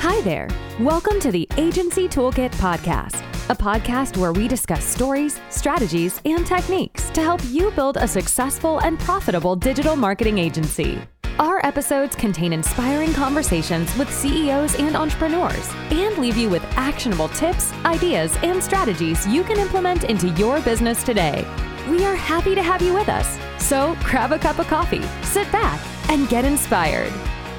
Hi there. Welcome to the Agency Toolkit Podcast, a podcast where we discuss stories, strategies, and techniques to help you build a successful and profitable digital marketing agency. Our episodes contain inspiring conversations with CEOs and entrepreneurs and leave you with actionable tips, ideas, and strategies you can implement into your business today. We are happy to have you with us. So grab a cup of coffee, sit back, and get inspired.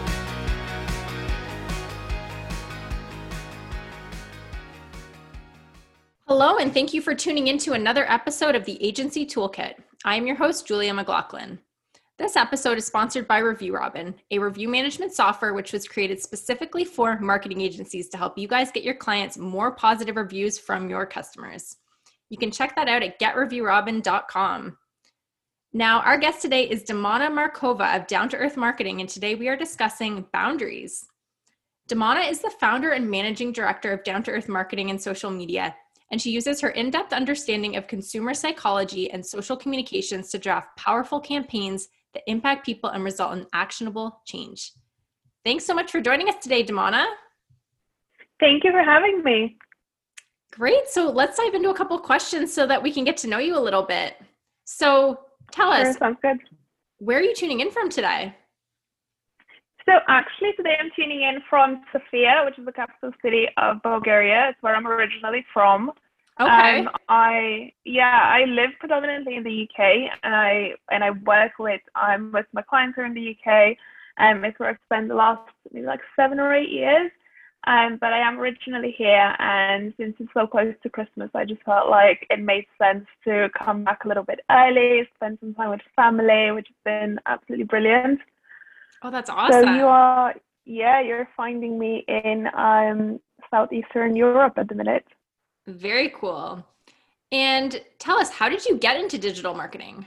Hello, and thank you for tuning in to another episode of the Agency Toolkit. I am your host, Julia McLaughlin. This episode is sponsored by Review Robin, a review management software which was created specifically for marketing agencies to help you guys get your clients more positive reviews from your customers. You can check that out at getreviewrobin.com. Now, our guest today is Damana Markova of Down to Earth Marketing, and today we are discussing boundaries. Damana is the founder and managing director of Down to Earth Marketing and social media, and she uses her in-depth understanding of consumer psychology and social communications to draft powerful campaigns that impact people and result in actionable change. Thanks so much for joining us today, Damana. Thank you for having me. Great. So let's dive into a couple questions so that we can get to know you a little bit. So tell us, sounds good. Where are you tuning in from today? So actually today I'm tuning in from Sofia, which is the capital city of Bulgaria. It's where I'm originally from. Okay. I live predominantly in the UK, and I work with most of my clients are in the UK. It's where I've spent the last maybe like 7 or 8 years. But I am originally here, and since it's so close to Christmas, I just felt like it made sense to come back a little bit early, spend some time with family, which has been absolutely brilliant. Oh, that's awesome. So you're finding me in Southeastern Europe at the minute. Very cool. And tell us, how did you get into digital marketing?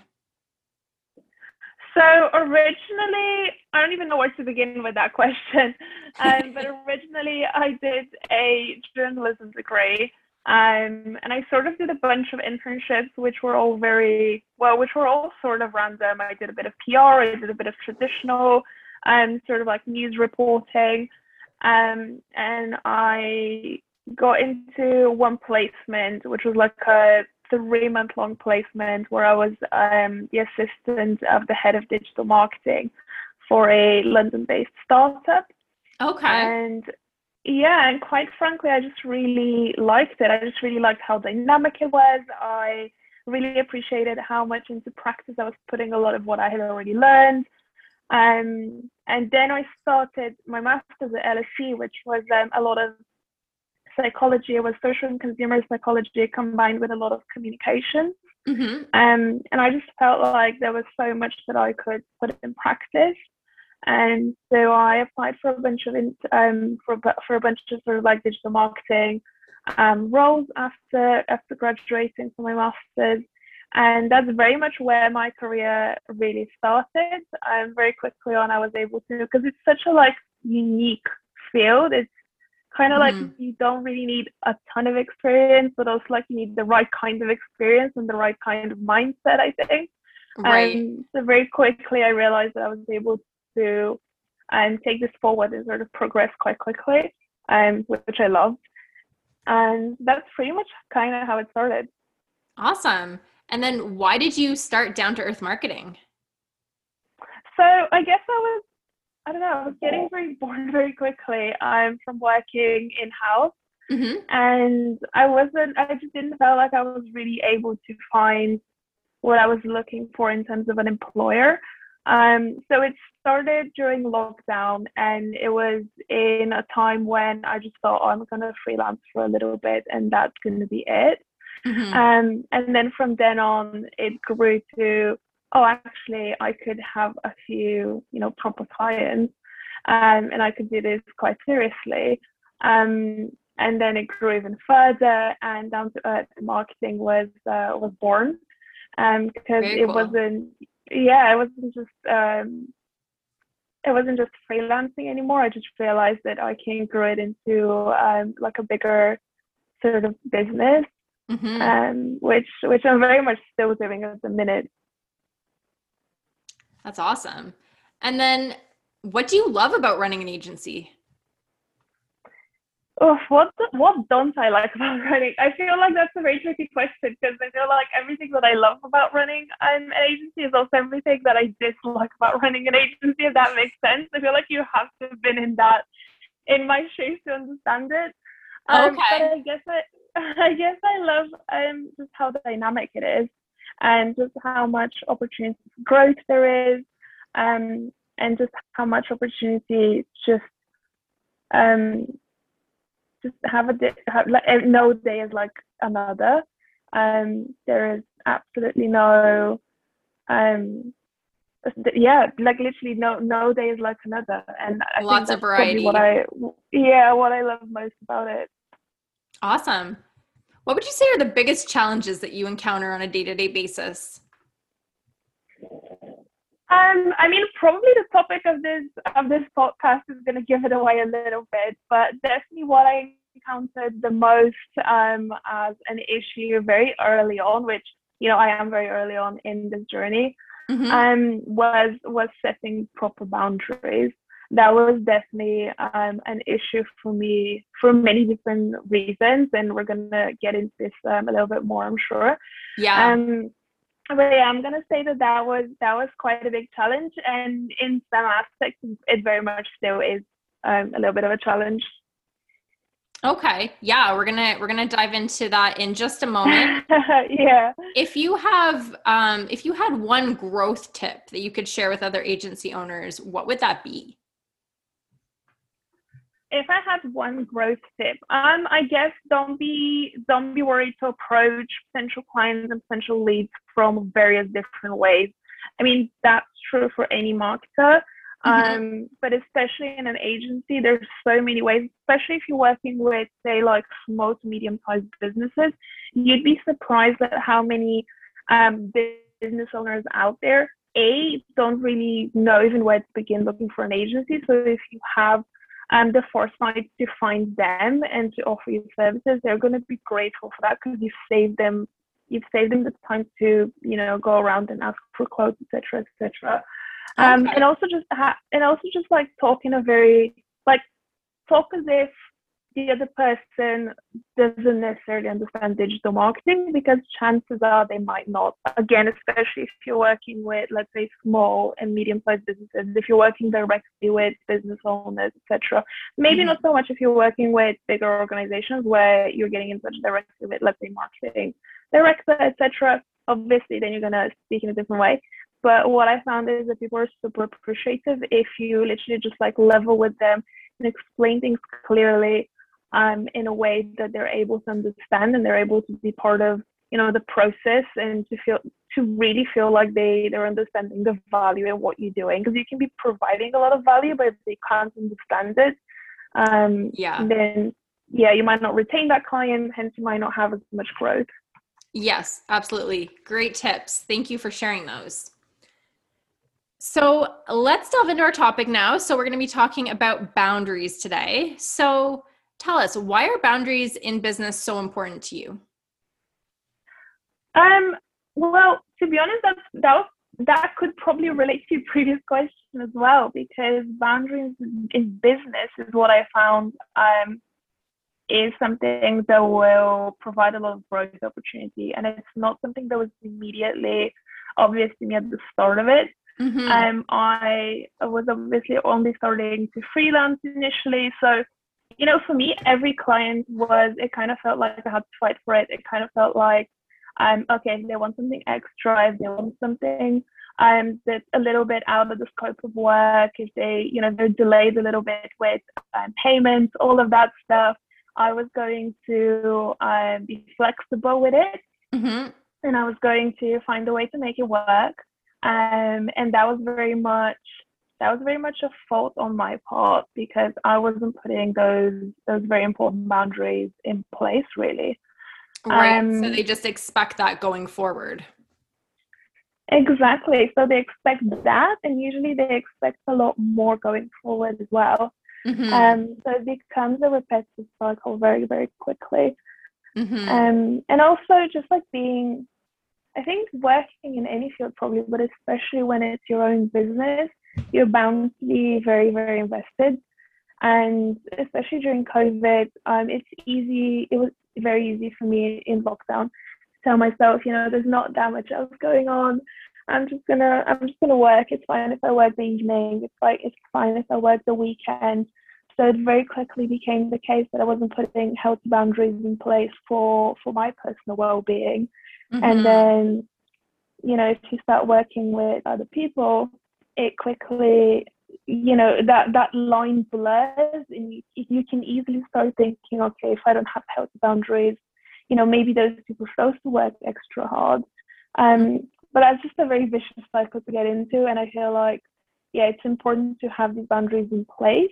So originally, I don't even know where to begin with that question. But originally I did a journalism degree. And I sort of did a bunch of internships, which were all sort of random. I did a bit of PR, I did a bit of traditional, sort of like news reporting. And I got into one placement, which was like a 3-month-long placement where I was the assistant of the head of digital marketing for a London-based startup. Okay. And quite frankly, I just really liked it. I just really liked how dynamic it was. I really appreciated how much into practice I was putting a lot of what I had already learned. And then I started my master's at LSE, which was a lot of psychology. It was social and consumer psychology combined with a lot of communication. Mm-hmm. And I just felt like there was so much that I could put in practice. And so I applied for a bunch of sort of like digital marketing roles after graduating from my master's. And that's very much where my career really started. Very quickly on, I was able to, because it's such a like unique field. It's kind of like you don't really need a ton of experience, but also like you need the right kind of experience and the right kind of mindset, I think. Right. So very quickly, I realized that I was able to take this forward and sort of progress quite quickly, which I loved. And that's pretty much kind of how it started. Awesome. And then why did you start Down to Earth Marketing? So I guess I was getting very bored very quickly from working in-house. Mm-hmm. And I just didn't feel like I was really able to find what I was looking for in terms of an employer. So it started during lockdown, and it was in a time when I just thought, I'm going to freelance for a little bit and that's going to be it. Mm-hmm. And then from then on, it grew to, actually, I could have a few, proper clients, and I could do this quite seriously. And then it grew even further, and Down to Earth Marketing was born, because it wasn't just freelancing anymore. I just realized that I can grow it into like a bigger sort of business. Mm-hmm. Which I'm very much still doing at the minute. That's awesome. And then what do you love about running an agency? what don't I like about running? I feel like that's a very tricky question because I feel like everything that I love about running an agency is also everything that I dislike about running an agency, if that makes sense. I feel like you have to have been in my shoes to understand it. But Okay. I guess I love just how dynamic it is and just how much opportunity for growth there is, and just how much opportunity um just like no day is like another. There is absolutely no yeah, like literally no day is like another, and I think Lots of that's probably what variety. I love most about it. Awesome. What would you say are the biggest challenges that you encounter on a day-to-day basis? I mean, probably the topic of this podcast is going to give it away a little bit, but definitely what I encountered the most as an issue very early on, which I am very early on in this journey, Mm-hmm. was setting proper boundaries. That was definitely an issue for me for many different reasons, and we're gonna get into this a little bit more, I'm sure. Yeah. Um, but yeah, I'm gonna say that was quite a big challenge, and in some aspects, it very much still is a little bit of a challenge. Okay. Yeah, we're gonna dive into that in just a moment. Yeah. If you had one growth tip that you could share with other agency owners, what would that be? If I had one growth tip, I guess don't be worried to approach potential clients and potential leads from various different ways. I mean, that's true for any marketer, Mm-hmm. but especially in an agency, there's so many ways. Especially if you're working with, say, like small to medium-sized businesses, you'd be surprised at how many business owners out there don't really know even where to begin looking for an agency. So if you have the foresight to find them and to offer you services, they're going to be grateful for that because you've saved them the time to go around and ask for quotes, etc., etc. And Okay. also just like talk in a very like talk as if the other person doesn't necessarily understand digital marketing, because chances are they might not. Again, especially if you're working with, let's say, small and medium-sized businesses, if you're working directly with business owners, etc. Maybe Mm-hmm. not so much if you're working with bigger organizations where you're getting in touch directly with, let's say, marketing director, etc. Obviously, then you're gonna speak in a different way. But what I found is that people are super appreciative if you literally just like level with them and explain things clearly, in a way that they're able to understand and they're able to be part of the process, and to really feel like they're understanding the value in what you're doing, because you can be providing a lot of value, but if they can't understand it, Yeah. then yeah, you might not retain that client, hence you might not have as much growth. Yes, absolutely. Great tips. Thank you for sharing those. So let's delve into our topic now. So we're going to be talking about boundaries today. So tell us, why are boundaries in business so important to you? um well, to be honest, that could probably relate to your previous question as well, because boundaries in business is what I found is something that will provide a lot of growth opportunity. And it's not something that was immediately obvious to me at the start of it. Mm-hmm. I was obviously only starting to freelance initially. So, for me, every client it kind of felt like I had to fight for it. It kind of felt like, okay, if they want something extra, if they want something that's a little bit out of the scope of work, if they're delayed a little bit with payments, all of that stuff, I was going to be flexible with it, Mm-hmm. and I was going to find a way to make it work. And that was very much a fault on my part, because I wasn't putting those very important boundaries in place, really. Right. So Um, they just expect that going forward. exactly. So they expect that, and usually they expect a lot more going forward as well. Mm-hmm. So it becomes a repetitive cycle very, very quickly. Mm-hmm. And also just like I think working in any field probably, but especially when it's your own business, you're bound to be very, very invested. And especially during COVID, it was very easy for me in lockdown to tell myself, there's not that much else going on. I'm just gonna work. It's fine if I work the evening. It's fine if I work the weekend. So it very quickly became the case that I wasn't putting healthy boundaries in place for my personal well-being. Mm-hmm. And then, if you start working with other people, it quickly, that line blurs, and you can easily start thinking, okay, if I don't have healthy boundaries, maybe those people are supposed to work extra hard. But that's just a very vicious cycle to get into. And I feel like, it's important to have these boundaries in place,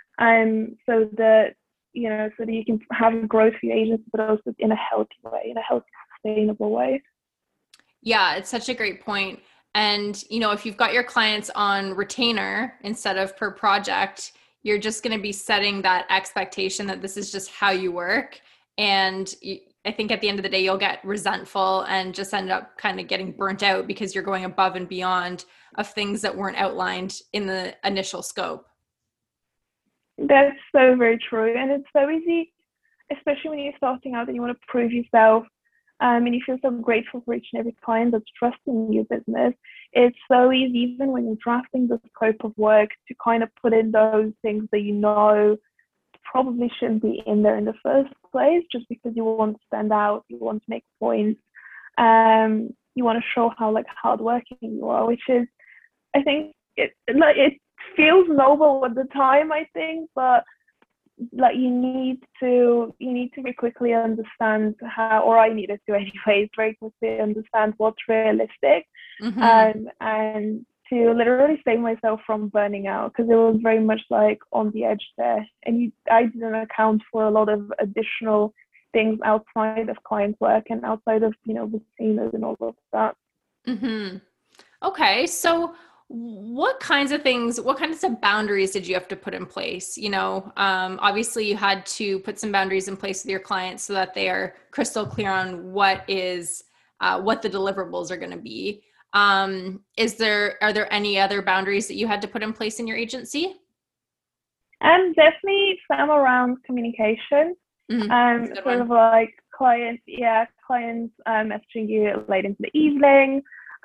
so that you can have growth for your agency, but also in a healthy way, in a healthy, sustainable way. Yeah, it's such a great point. And, if you've got your clients on retainer instead of per project, you're just going to be setting that expectation that this is just how you work. And I think at the end of the day, you'll get resentful and just end up kind of getting burnt out because you're going above and beyond of things that weren't outlined in the initial scope. That's so very true. And it's so easy, especially when you're starting out and you want to prove yourself. And you feel so grateful for each and every client that's trusting your business. It's so easy, even when you're drafting the scope of work, to kind of put in those things that probably shouldn't be in there in the first place, just because you want to stand out, you want to make points, you want to show how hardworking you are, which is, I think, it feels noble at the time, I think, but you need to very quickly understand how, or I needed to anyways, very quickly understand what's realistic, mm-hmm. And to literally save myself from burning out, because it was very much on the edge there, and I didn't account for a lot of additional things outside of client work and outside of retainers and all of that. Mm-hmm. Okay, so what kinds of boundaries did you have to put in place? Obviously you had to put some boundaries in place with your clients so that they are crystal clear on what the deliverables are going to be. Are there any other boundaries that you had to put in place in your agency? Definitely some around communication. Mm-hmm. Sort of clients messaging you late into the evening,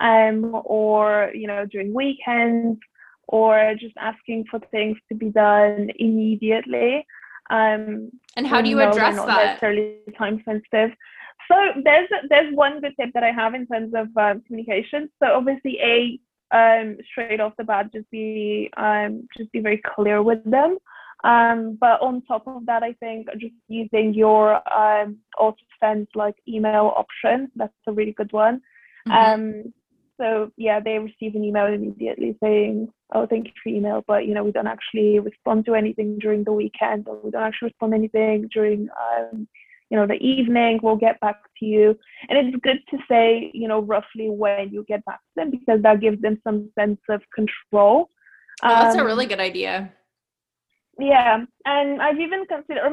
or during weekends, or just asking for things to be done immediately. And how do you address that? Not necessarily time sensitive. So there's one good tip that I have in terms of communication. So obviously, straight off the bat, just be very clear with them. But on top of that, I think just using your auto send email option, that's a really good one. Mm-hmm. So they receive an email immediately saying, "Oh, thank you for your email, but we don't actually respond to anything during the weekend, or we don't actually respond to anything during the evening. We'll get back to you." And it's good to say roughly when you get back to them, because that gives them some sense of control. Oh, that's a really good idea. Yeah, and I've even considered,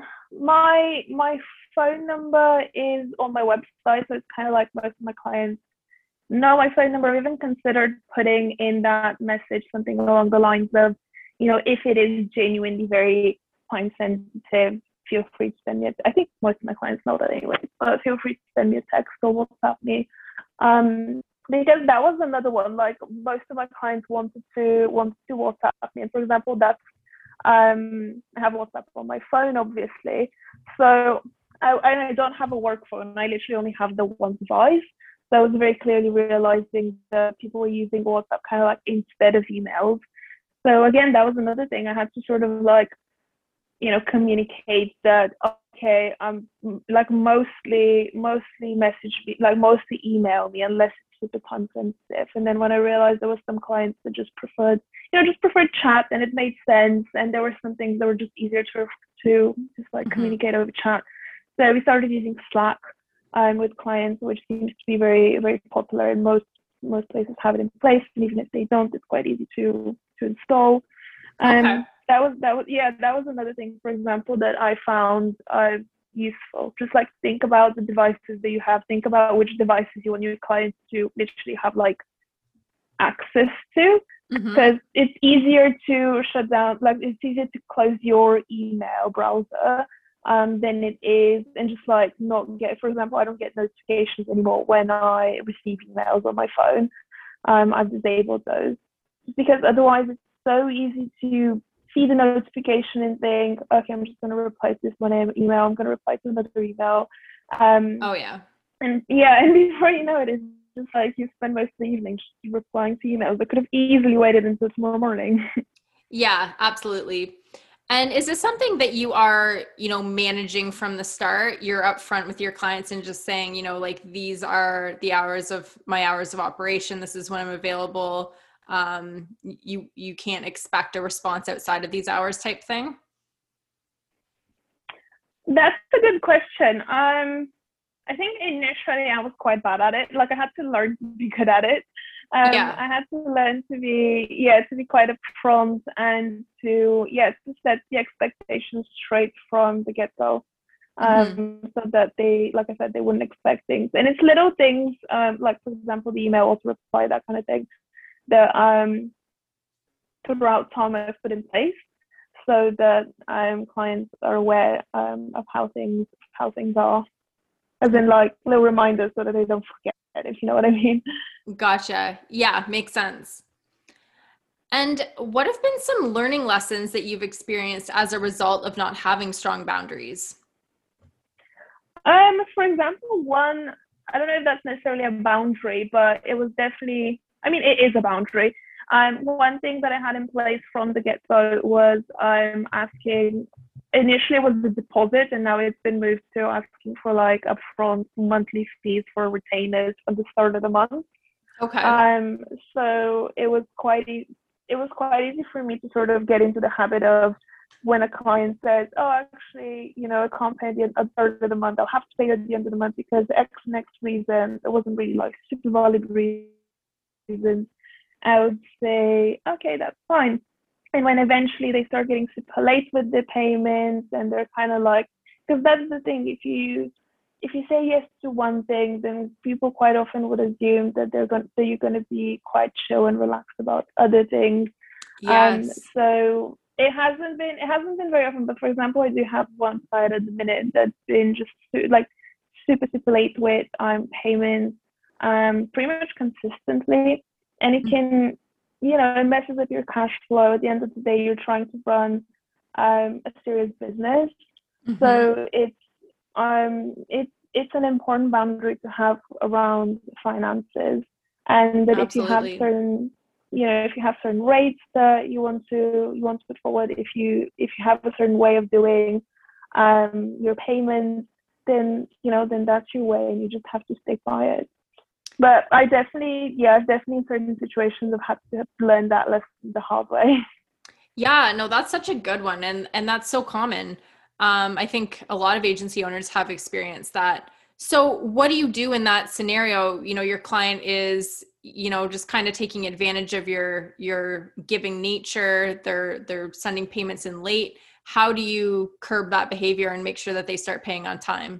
my phone number is on my website, so it's kind of most of my clients know my phone number. I've even considered putting in that message something along the lines of, if it is genuinely very time sensitive, feel free to send me I think most of my clients know that anyway, but feel free to send me a text or WhatsApp me. Because that was another one, most of my clients wanted to WhatsApp me. And for example, that's I have WhatsApp on my phone, obviously. So I don't have a work phone. I literally only have the one device. So I was very clearly realizing that people were using WhatsApp kind of instead of emails. So again, that was another thing. I had to sort of communicate that, okay, mostly message me, mostly email me unless it's super time sensitive. And then when I realized there was some clients that just preferred chat, and it made sense, and there were some things that were just easier to just mm-hmm. communicate over chat. So we started using Slack with clients, which seems to be very, very popular, and most places have it in place. And even if they don't, it's quite easy to install. Okay. That was another thing, for example, that I found useful. Just think about the devices that you have. Think about which devices you want your clients to literally have access to. because it's easier to shut down, like it's easier to close your email browser than it is, and just like not get, for example, I don't get notifications anymore when I receive emails on my phone. I've disabled those because otherwise it's so easy to see the notification and think, okay, I'm just going to reply to this one email, I'm going to reply to another email. Oh yeah. And yeah, and before you know it, it's just like you spend most of the evening just replying to emails that could have easily waited until tomorrow morning. Yeah, absolutely. And is this something that you are, managing from the start? You're upfront with your clients and just saying, like, these are the my hours of operation. This is when I'm available. You can't expect a response outside of these hours type thing? That's a good question. I think initially I was quite bad at it. Like I had to learn to be good at it. Yeah. I had to learn to be quite upfront and to set the expectations straight from the get-go. So that they, like I said, they wouldn't expect things. And it's little things, like for example, the email auto reply, that kind of thing, that throughout time I've put in place so that clients are aware of how things are. As in like little reminders so that they don't forget, if you know what I mean. Gotcha. Yeah, makes sense. And what have been some learning lessons that you've experienced as a result of not having strong boundaries? For example, one, I don't know if that's necessarily a boundary, but it was definitely, I mean, it is a boundary. One thing that I had in place from the get-go was asking, initially it was the deposit, and now it's been moved to asking for like upfront monthly fees for retainers at the start of the month. Okay. So it was quite easy for me to sort of get into the habit of, when a client says, oh, actually, I can't pay at the start of the month, I'll have to pay at the end of the month because X and X reason, it wasn't really like super valid reason, I would say, okay, that's fine. And when eventually they start getting super late with the payments, and they're kind of like, because that's the thing, if you say yes to one thing, then people quite often would assume that you're going to be quite chill and relaxed about other things. Yes. So it hasn't been very often, but for example, I do have one side at the minute that's been just like super late with payments pretty much consistently, and it can, it messes up your cash flow. At the end of the day, you're trying to run a serious business. So it's an important boundary to have around finances, and that Absolutely. if you have certain rates that you want to put forward, if you have a certain way of doing your payments, then that's your way, and you just have to stick by it. But I've definitely in certain situations I've had to learn that lesson the hard way. Yeah, no, that's such a good one. And that's so common. I think a lot of agency owners have experienced that. So what do you do in that scenario? Your client is, just kind of taking advantage of your giving nature. They're sending payments in late. How do you curb that behavior and make sure that they start paying on time?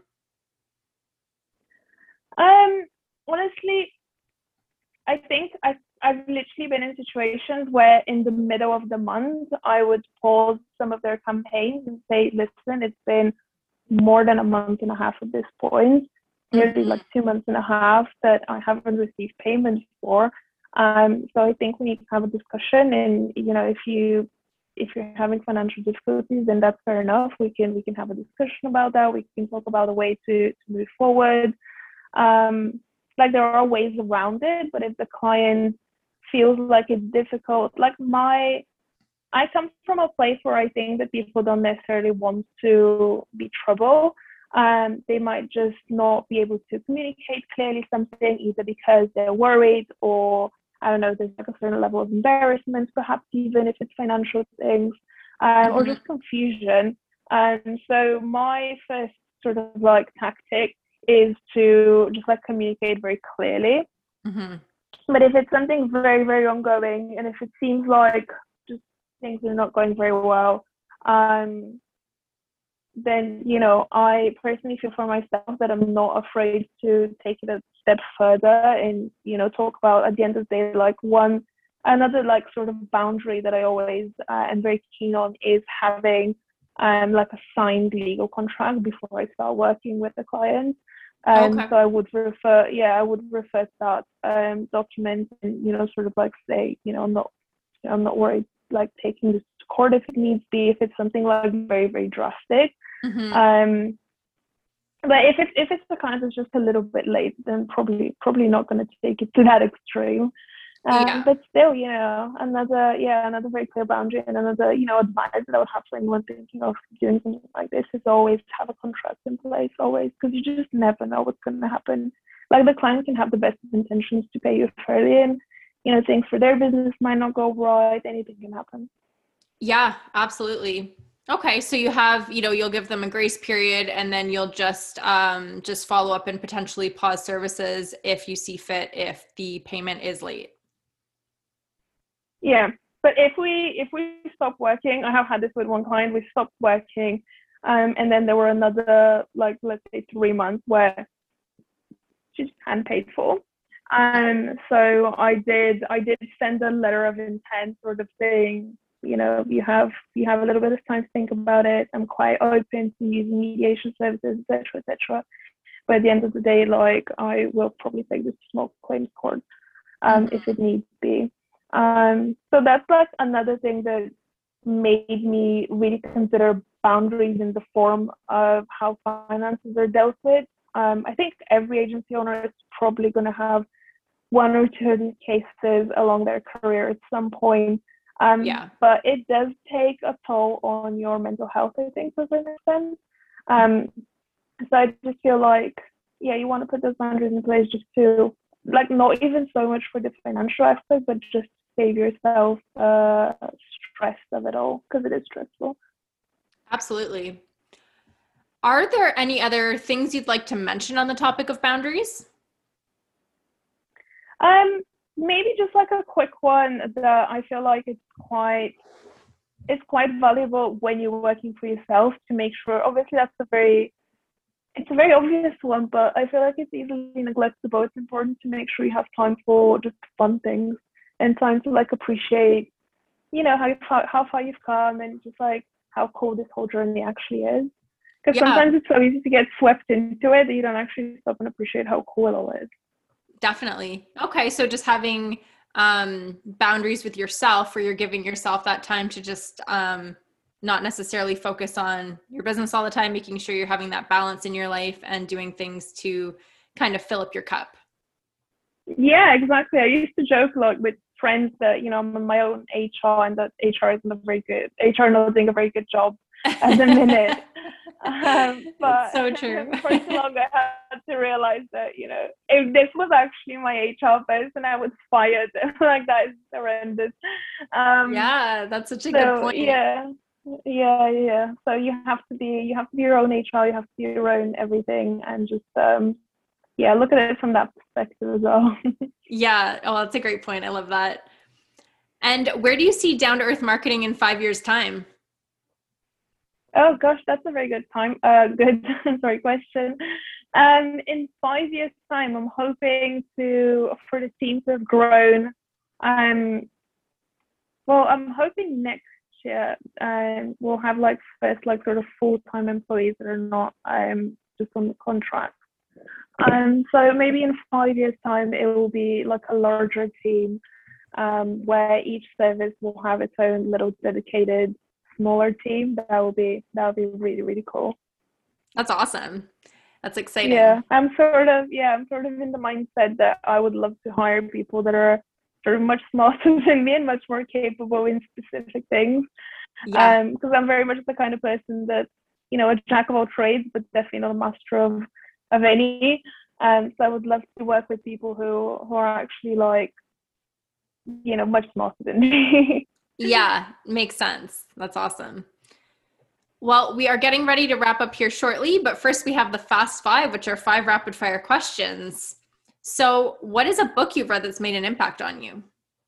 Honestly, I think I've literally been in situations where in the middle of the month, I would pause some of their campaigns and say, listen, it's been more than a month and a half at this point, nearly like 2 months and a half that I haven't received payments for. So I think we need to have a discussion, and, if you're having financial difficulties, then that's fair enough. We can have a discussion about that. We can talk about a way to move forward. Like there are ways around it, but if the client feels like it's difficult, like I come from a place where I think that people don't necessarily want to be trouble. They might just not be able to communicate clearly something, either because they're worried, or I don't know, there's like a certain level of embarrassment, perhaps even if it's financial things, or just confusion. So my first sort of like tactic is to just like communicate very clearly. But if it's something very, very ongoing, and if it seems like just things are not going very well, then, I personally feel for myself that I'm not afraid to take it a step further and, talk about, at the end of the day, like, one, another like sort of boundary that I always am very keen on is having like a signed legal contract before I start working with the client. Okay. So I would refer to that document and, sort of like say, I'm not worried like taking this to court if it needs be, if it's something like very, very drastic. Mm-hmm. But if it's the kind that's just a little bit late, then probably not going to take it to that extreme. But still, another very clear boundary and another, advice that I would have for anyone thinking of doing something like this is always have a contract in place, always, because you just never know what's going to happen. Like the client can have the best of intentions to pay you fairly, and things for their business might not go right. Anything can happen. Yeah, absolutely. Okay, so you have, you'll give them a grace period, and then you'll just follow up and potentially pause services if you see fit if the payment is late. Yeah, but if we stop working, I have had this with one client. We stopped working, and then there were another, like, let's say 3 months where she just hadn't paid for. So I did send a letter of intent, sort of saying, you have a little bit of time to think about it. I'm quite open to using mediation services, etc., etc. But at the end of the day, like, I will probably take this to small claims court if it needs be. So that's like another thing that made me really consider boundaries in the form of how finances are dealt with. I think every agency owner is probably going to have one or two of these cases along their career at some point. But it does take a toll on your mental health, I think, to a certain extent. So I just feel like, you want to put those boundaries in place just to, like, not even so much for the financial aspect, but just save yourself stress of it all, because it is stressful. Absolutely. Are there any other things you'd like to mention on the topic of boundaries? Maybe just like a quick one that I feel like it's quite valuable when you're working for yourself, to make sure, obviously it's a very obvious one, but I feel like it's easily neglectable. It's important to make sure you have time for just fun things and time to like appreciate, how far you've come, and just like how cool this whole journey actually is. Because sometimes it's so easy to get swept into it that you don't actually stop and appreciate how cool it all is. Definitely. Okay. So just having boundaries with yourself, where you're giving yourself that time to just not necessarily focus on your business all the time, making sure you're having that balance in your life and doing things to kind of fill up your cup. Yeah, exactly. I used to joke like with friends that, I'm on my own HR, and that HR not doing a very good job at the minute. But so true. For so long, I had to realize that, if this was actually my HR person, I was fired. Like, that is horrendous. That's such a good point. Yeah. So you have to be your own HR, you have to be your own everything, and just look at it from that perspective as well. Yeah. Oh, that's a great point. I love that. And where do you see Down to Earth Marketing in 5 years' time? Oh gosh, that's a very good time. Sorry, question. In 5 years' time, I'm hoping for the team to have grown. I'm hoping next year we'll have first sort of full-time employees that are not just on the contract. So maybe in 5 years' time, it will be like a larger team where each service will have its own little dedicated smaller team. That would be really, really cool. That's awesome. That's exciting. Yeah, I'm sort of in the mindset that I would love to hire people that are sort of much smarter than me and much more capable in specific things. Because I'm very much the kind of person that, a jack of all trades, but definitely not a master of any. So I would love to work with people who are actually much smarter than me. Yeah, makes sense. That's awesome. Well, we are getting ready to wrap up here shortly, but first we have the Fast Five, which are 5 rapid fire questions. So what is a book you've read that's made an impact on you?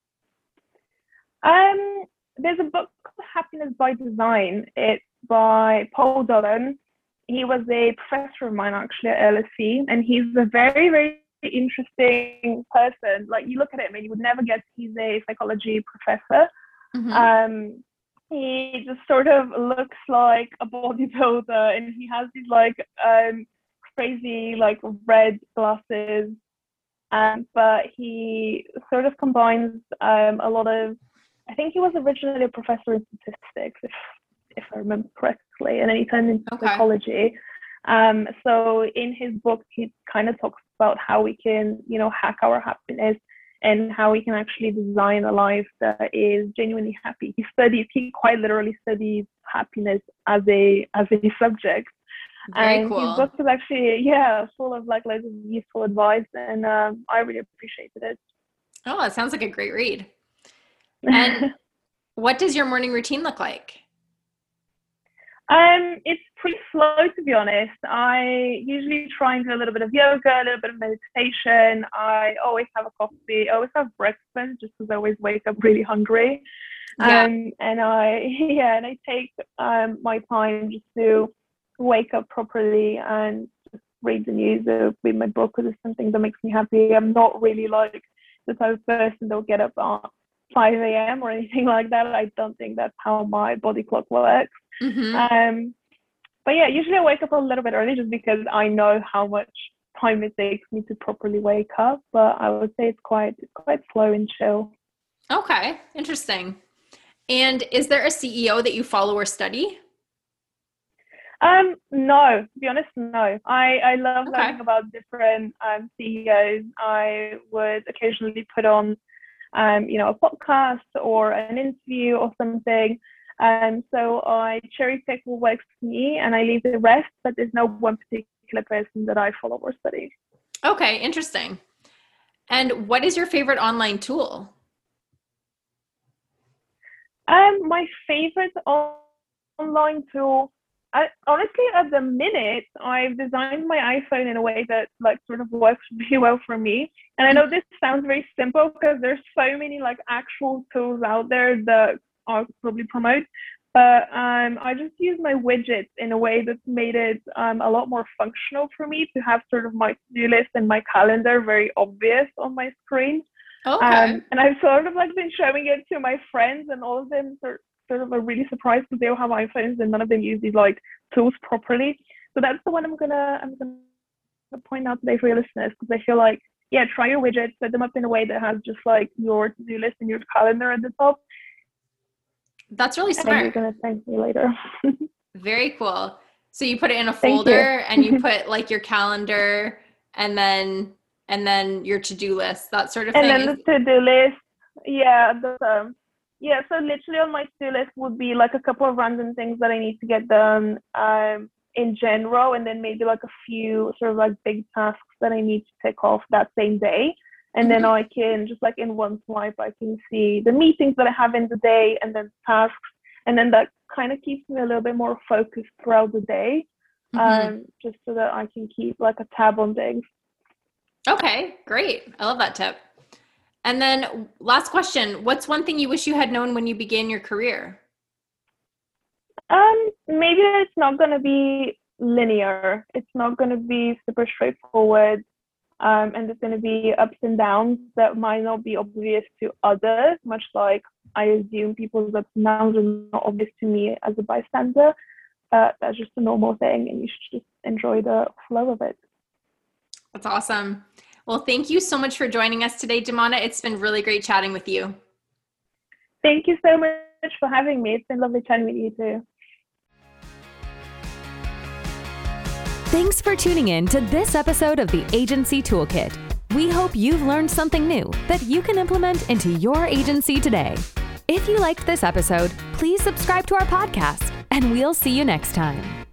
There's a book called Happiness by Design. It's by Paul Dolan. He was a professor of mine actually at LSE, and he's a very, very interesting person. Like, you look at him and you would never guess he's a psychology professor. Mm-hmm. He just sort of looks like a bodybuilder, and he has these like crazy like red glasses. But he sort of combines a lot of, I think he was originally a professor in statistics, if I remember correctly, and then he turned into psychology. So in his book, he kind of talks about how we can, hack our happiness and how we can actually design a life that is genuinely happy. He quite literally studies happiness as a subject. Very cool. His book is actually, full of like loads of useful advice, and I really appreciated it. Oh, it sounds like a great read. And what does your morning routine look like? It's pretty slow, to be honest. I usually try and do a little bit of yoga, a little bit of meditation. I always have a coffee. I always have breakfast just because I always wake up really hungry. And I take my time just to wake up properly and just read the news or read my book, because it's something that makes me happy. I'm not really like the type of person that will get up at 5 a.m. or anything like that. I don't think that's how my body clock works. Mm-hmm. But yeah, usually I wake up a little bit early just because I know how much time it takes me to properly wake up. But I would say it's quite slow and chill. Okay, interesting. And is there a CEO that you follow or study? No, to be honest, no. I love learning about different CEOs. I would occasionally put on, a podcast or an interview or something. So I cherry pick what works for me and I leave the rest, but there's no one particular person that I follow or study. Okay, interesting. And what is your favorite online tool? My favorite online tool, honestly, at the minute, I've designed my iPhone in a way that like sort of works really well for me. And I know this sounds very simple because there's so many like actual tools out there that I'll probably promote, but I just use my widgets in a way that's made it a lot more functional for me to have sort of my to-do list and my calendar very obvious on my screen. Okay. And I've sort of like been showing it to my friends, and all of them sort of are really surprised because they all have iPhones and none of them use these like tools properly. So that's the one I'm gonna point out today for your listeners, because I feel like, try your widgets, set them up in a way that has just like your to-do list and your calendar at the top. That's really smart. And you're gonna thank me later. Very cool. So you put it in a folder and you put like your calendar and then your to-do list, that sort of thing. And then the to-do list. So literally on my to-do list would be like a couple of random things that I need to get done in general, and then maybe like a few sort of like big tasks that I need to tick off that same day. And then I can just like in one swipe, I can see the meetings that I have in the day and then tasks. And then that kind of keeps me a little bit more focused throughout the day, just so that I can keep like a tab on things. Okay, great. I love that tip. And then last question, what's one thing you wish you had known when you began your career? Maybe it's not going to be linear. It's not going to be super straightforward. And there's going to be ups and downs that might not be obvious to others, much like I assume people's ups and downs are not obvious to me as a bystander. That's just a normal thing, and you should just enjoy the flow of it. That's awesome. Well, thank you so much for joining us today, Damana. It's been really great chatting with you. Thank you so much for having me. It's been lovely chatting with you too. Thanks for tuning in to this episode of the Agency Toolkit. We hope you've learned something new that you can implement into your agency today. If you liked this episode, please subscribe to our podcast, and we'll see you next time.